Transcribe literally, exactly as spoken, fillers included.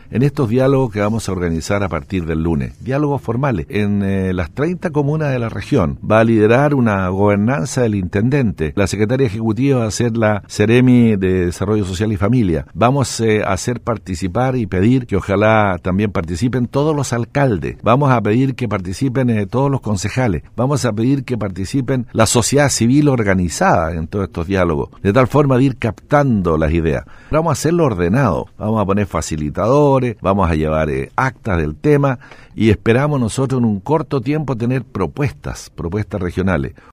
en estos diálogos que vamos a organizar a partir del lunes. Diálogos formales en eh, las treinta comunas de la región. Va a liderar una gobernanza del intendente. La secretaria ejecutiva va a ser la Seremi de Desarrollo Social y Familia. Vamos eh, a hacer participar y pedir que ojalá también participen todos los alcaldes. Vamos a pedir que participen eh, todos los concejales. Vamos a pedir que participen la sociedad civil organizada en todos estos diálogos, de tal forma de ir captando las ideas. Vamos a hacerlo ordenado, vamos a poner facilitadores, vamos a llevar eh, actas del tema y esperamos nosotros en un corto tiempo tener propuestas, propuestas regionales.